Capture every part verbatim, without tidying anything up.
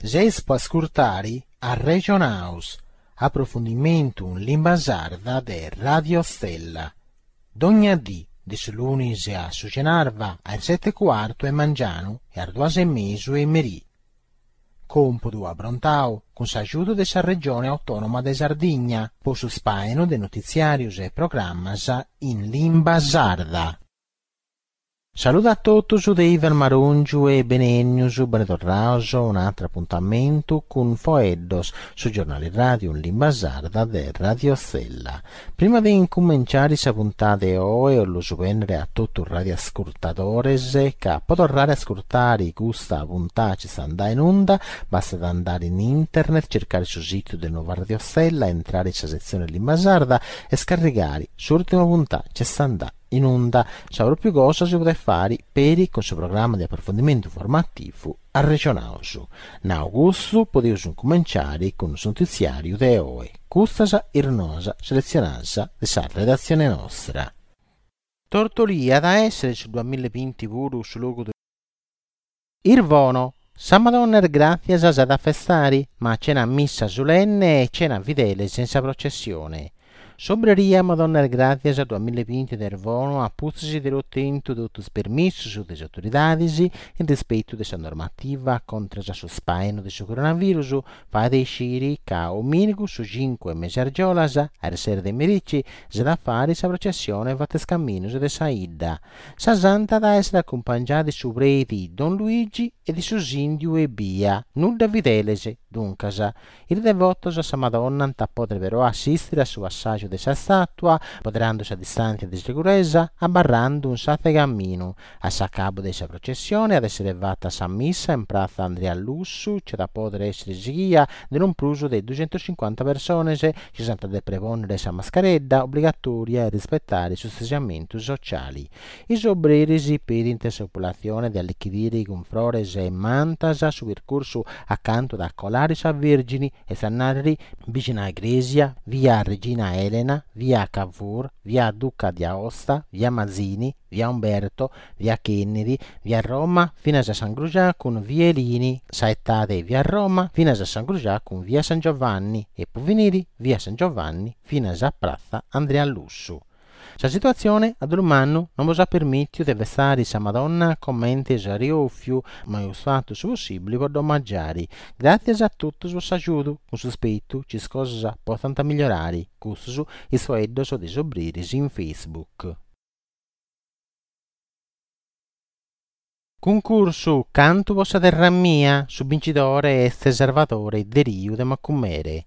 Zes può ascoltare a Region House, approfondimento in lingua sarda de Radio Stella. D'ogni dì, di lunedì a Sucenarva, alle sette e quarto e mangiano e alle due e mezzo e merì. Compodo a Brontao, con l'aiuto della Regione Autonoma de Sardegna, po su spaino de notiziarius e programmas in lingua sarda. Saluto a tutti su Ivan Marungiu e Benegnius, bentornato un altro appuntamento con Foeddos su giornale radio in lingua sarda de Radio Stella. Prima di incominciare questa puntata oggi, lo subendere a tutti i radioascoltatori che potrà ascoltare questa puntata che sta andando in onda, basta andare in internet, cercare sul sito del nuovo Radio Stella, entrare nella sezione lingua sarda e scaricare l'ultima puntata che sta andando in onda. Saprò più cosa si può fare per il suo programma di approfondimento formativo a Regione House. In augusto potete cominciare con il notiziario di oggi. Questa è la selezionata della redazione nostra. Tortoria da essere sul duemilaventi pure sul luogo del Irvono. San Madonna er grazie a da festare, ma cena missa solenne e cena fidele senza processione. Sobreria Madonna er Grazias duemilaventi del Vono a puzzi dell'ottenimento di tutti i permessi su delle autorità in rispetto della normativa contro il spaino del coronavirus fa dei sciri che o minico su cinque mesi argiolas a essere dei merici se da fare sa processione fatte scamminos de Saida. Sa santa da essere accompagnata su preti Don Luigi e di Susindio e Bia, nulla videlese, duncasa. Il devoto a Sa Madonna potrebbero assistere al suo assaggio di sa statua, potrandosi a distanza di sicurezza, abbarrando un sate cammino. A sa capo di sa processione ad essere fatta sa missa in piazza Andrea Lussu, c'è da poter essere esigita di un pluso di duecentocinquanta persone, ci sono da preponere sa mascheretta obbligatoria e rispettare i distanziamenti sociali. I sobrerisi per l'intersopolazione di allichidire con flores e mantas su percorso accanto da Colaris a Vergini e Sannari vicino a Gresia, via Regina Elena, via Cavour, via Duca di Aosta, via Mazzini, via Umberto, via Kennedy, via Roma, fino a San Grugià con via Elini, saettate via Roma, fino a San Grugià con via San Giovanni e poi venire via San Giovanni fino a Piazza Andrea Lussu. La situazione ad un anno non vi permette di vestare Sa Madonna commenti esariofiu, ma è stato possibile per domaggiare. Grazie a tutti il suo aiuto, con sospetto ci cosa possono migliorare, questo i suoi eddos di sobriri in Facebook. Concorso Canto Vostra Terra Mia, su vincitore e servatore de Rio de Maccumere.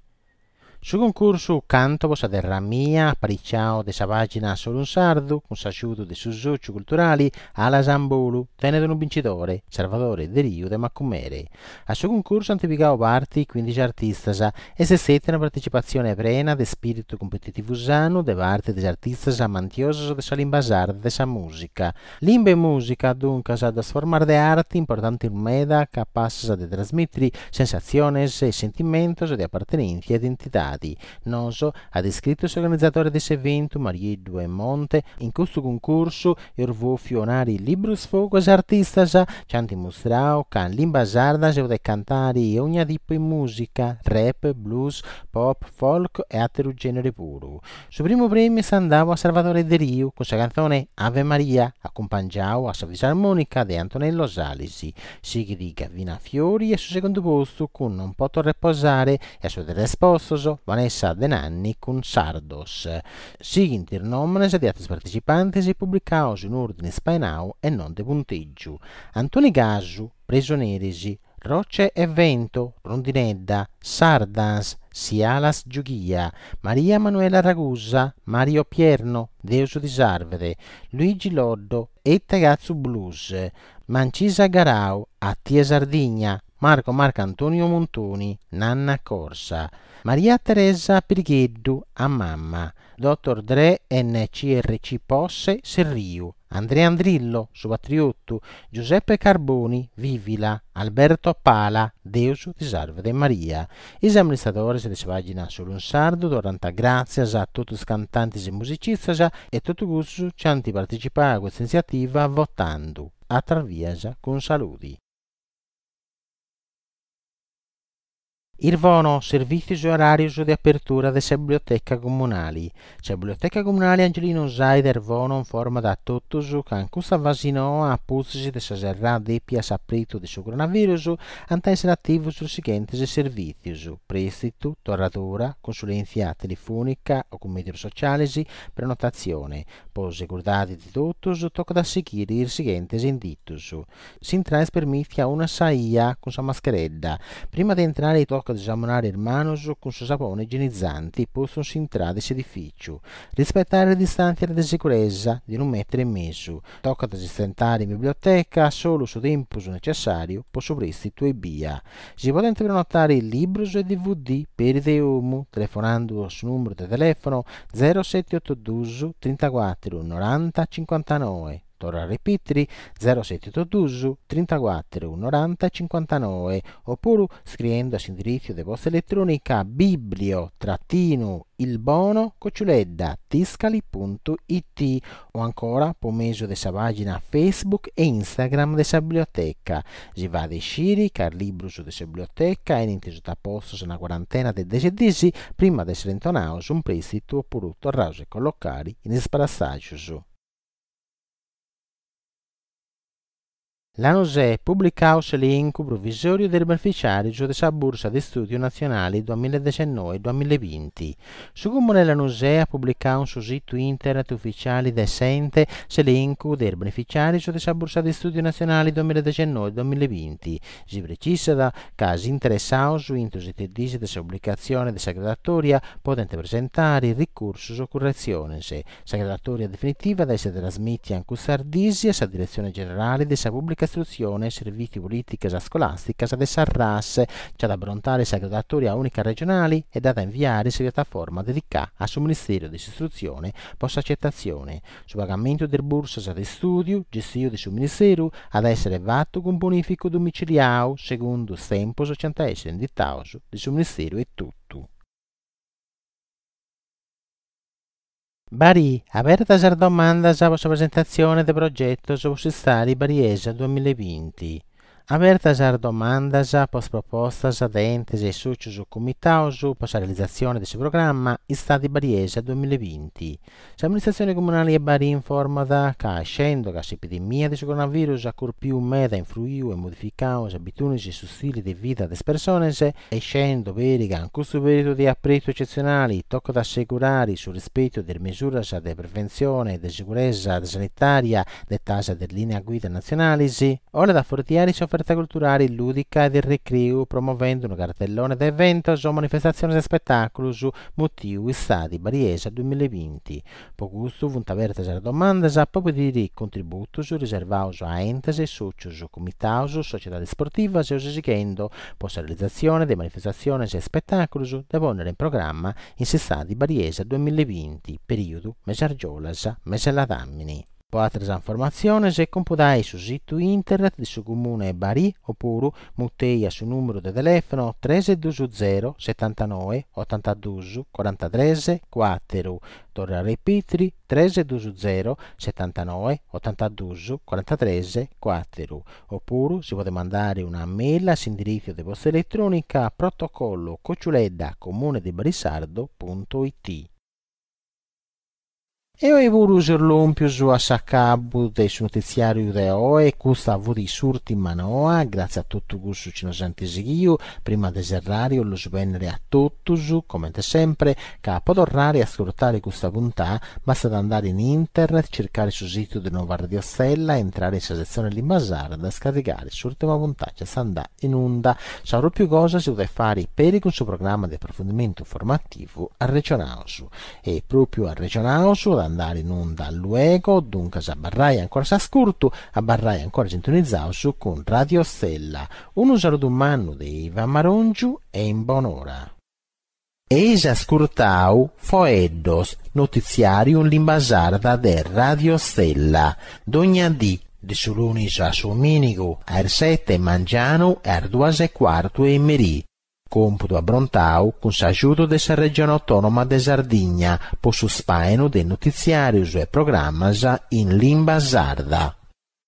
Su concorso Canto Vostra Terra Mia, apparicciao de sa pagina Solo un Sardo, con s'aiuto dei suoi soci culturali, alla Zambolu, tenete un vincitore, Salvatore de Rio de Maccumere. A suo concorso hanno piccato parte quindici artisti e se sette una partecipazione plena de spirito competitivo sano de parte degli artisti amantiosi de sa lingua sarda de sa musica. Limba e musica dunque sa da formare de arte importante in meda capace de trasmettere sensazioni e sentimenti di appartenenza e identità. Noso ha descritto l'organizzatore di questo evento, Mariedo e Monte, in questo concorso ervò fionare libri sfogos artistas che hanno dimostrato che in lingua sarda si può cantare ogni tipo di musica, rap, blues, pop, folk e altri generi puro. Sul primo premio si andava a Salvatore de Rio con la canzone Ave Maria, accompagnato a sua fisarmonica di Antonello Salisi, sigli di Gavina Fiori e sul secondo posto con Non Poto Reposare e a suo terzo posto Vanessa De Nanni con Sardos. Seguenti i nomi di altri partecipanti si pubblicano in ordine spainao e non di punteggio. Antoni Gasu, Presonerisi, Rocce e Vento, Rondinedda, Sardans, Sialas Giughia, Maria Manuela Ragusa, Mario Pierno, Deuso di Sarvede, Luigi Loddo, Etta Gazzu Blues, Mancisa Garau, Attia Sardigna, Marco Marco Antonio Montoni, Nanna Corsa, Maria Teresa Pirgheddu a Mamma, Dottor Dre N C R C Posse Serriu, Andrea Andrillo Subatriotto, Giuseppe Carboni Vivila, Alberto Pala, Deuso di Sarvede Maria. I amministratori della pagina Solo un Sardo durante grazie a tutti i cantanti e musicisti e tutti i che hanno partecipato a questa iniziativa votando attraverso con saluti. Irvono servizi orari di apertura delle biblioteche comunali. Le biblioteche comunali Angelino Usai dervono in forma da tutto che questa vasino a puzzi de saserrà depia saprito di su coronavirus anta essere attivo sul seguente servizi: prestito, torratura, consulenza telefonica o con mezzi sociali, prenotazione. Poi guardate di tutto, tocca da seguire il seguente inditus. Si intrae permette a una saia con sua mascheretta. Prima di entrare tocca ad esaminare il manos con suo sapone igienizzanti, possono si entrare in edificio. Rispettare le distanze di sicurezza di un metro e mezzo. Tocca ad assistentare in biblioteca solo su tempo necessario, posso prestito e via. Si può prenotare il libro e D V D per i Deumu telefonando sul numero di telefono zero sette otto due trentaquattro novanta cinquantanove. Torna a ripetere zero sette otto due trentaquattro novanta cinquantanove oppure scrivendo all'indirizzo di posta elettronica biblio trattino il bono cocciuledda tiscali punto it o ancora per mezzo della pagina Facebook e Instagram della biblioteca. Si va a sciri che il libro della biblioteca è inteso da posto una quarantena di decidi prima di essere intonato su un prestito oppure tornare a collocare in sparassaggio. La N O S E pubblicò l'elenco provvisorio dei beneficiari della Borsa di Studio Nazionali duemiladiciannove duemilaventi. Su Comune la N O S E ha pubblicato sul sito internet ufficiale decente l'elenco dei beneficiari della Borsa di Studio Nazionali duemiladiciannove duemilaventi. Si precisa che gli interessati entro i termini della pubblicazione della graduatoria possono presentare ricorso o correzione. La graduatoria definitiva deve essere trasmessa in Custardisi alla Direzione Generale della Pubblica Istruzione e Servizi Politiche Scolastica ad essa R A S, c'è da brontare la graduatoria unica regionale e da inviare in piattaforma dedicata al suo Ministero dell'Istruzione post accettazione. Su pagamento del borsa di studio, gestito del suo Ministero, ad essere fatto con bonifico domiciliare secondo il tempo che essere indicato del suo Ministero e tutto. Bari, aperta la domanda sulla presentazione del progetto su Stadi Bariesa duemilaventi. Aperta la domanda post proposta da entes e soci su comitato per la realizzazione del programma Stadi Bariesa duemilaventi. L'amministrazione comunale di Bari informa che, essendo che l'epidemia di coronavirus ha ancora più meda influito e modificato le abitudini e stili di vita delle persone, essendo veri che in questo periodo di appreto eccezionali tocca da assicurare sul rispetto delle misure di prevenzione e di sicurezza sanitaria dettate dalle linee guida nazionali, ora da fortiare si offerta culturale, ludica e del recreo, promuovendo un cartellone di eventi o manifestazioni e spettacoli su motivo Stadi Bariesa duemilaventi. Per questo, vunta aperta la domanda per poter contributo riservato a entes e soci su comitati, società sportive e esighendo per la realizzazione di manifestazioni e spettacoli da ponere in programma in Stadi Bariesa duemilaventi, periodo Mesargiolas, Meseladammini. Per altre informazioni si compudai sul sito internet di su Comune Bari oppure muteia sul numero di telefono tre due zero settantanove ottantadue quarantatré quattro. Torna a ripetere tre due zero settantanove ottantadue quarantatré quattro. Oppure si può mandare una mail all'indirizzo di posta elettronica protocollo cocciuledda comune di barisardo punto it. E ho voluto l'ompio su a saccabu del notiziario di oggi e questo ha di surti in manoa, grazie a tutto questo ci nos antisigio, prima di serrario lo svennere a tutti, come sempre, che può tornare a ascoltare questa puntata, basta andare in internet, cercare sul sito di Nuova Radio Stella, entrare in sezione Limbasarda, scaricare l'ultima puntata, sta andando in onda, saprò più cosa si deve fare per il suo programma di approfondimento formativo a Regionausu, e proprio a Regionausu da andare in onda luego, dunque a barrai ancora s'ascolto, a barrai ancora sintonizzato su con Radio Stella. Un saluto umano di Ivan Marongiu e in buon'ora. Eis ascoltau Foeddos, notiziario Limbasarda de Radio Stella, d'ogni dì di sulunis a Sominigo, a sette mangiano e a due e quarto e merì. Computo a Brontau con s'aiuto della regione autonoma de Sardigna, po su spaino del notiziario e programma in Limbasarda.